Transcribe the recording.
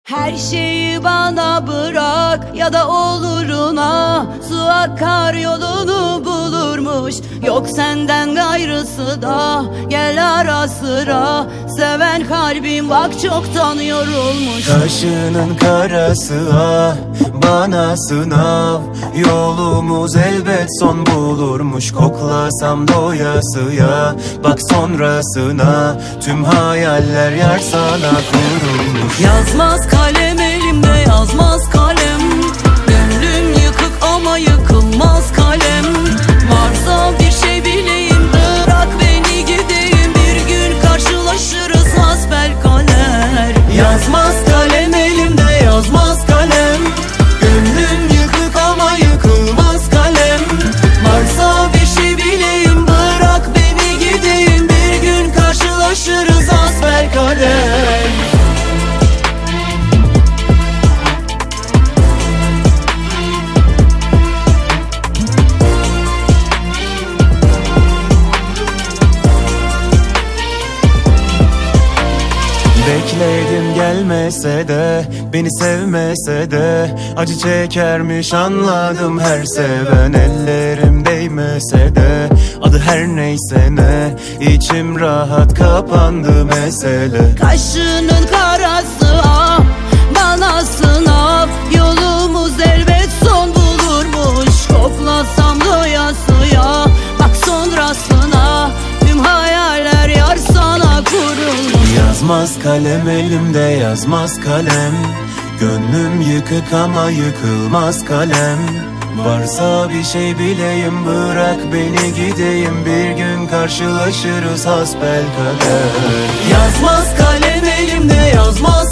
Her şeyi bana bırak ya da oluruna, su akar yolunu bulurmuş. Yok senden gayrısı da gel ara sıra, seven kalbim bak çoktan yorulmuş. Kaşının karası ah bana sınav, yolumuz elbet son bulurmuş. Koklasam doyasıya, bak sonrasına tüm hayaller yar sana kurulmuş. Yazmaz kalem elimde, yazmaz kalem. Gönlüm yıkık ama yıkılmaz kalem. Varsa bir şey bileyim, bırak beni gideyim. Bir gün karşılaşırız hasbelkader. Yazmaz kalem elimde, yazmaz kalem. Gönlüm yıkık ama yıkılmaz kalem. Varsa bir şey bileyim, bırak beni gideyim. Bir gün karşılaşırız hasbelkader. Bekledim gelmese de, beni sevmese de, acı çekermiş anladım her seven. Ellerim değmese de, adı her neyse ne, içim rahat kapandı mesele. Kaşının karası ah bana sınav, yolumuz elbet son bulurmuş. Koklasam doyasıya, bak sonrasına tüm hayaller yar sana kurulmuş. Yazmaz kalem elimde, yazmaz kalem. Gönlüm yıkık ama yıkılmaz kalem. Varsa bir şey bileyim, bırak beni gideyim. Bir gün karşılaşırız hasbelkader. Yazmaz kalem elimde, yazmaz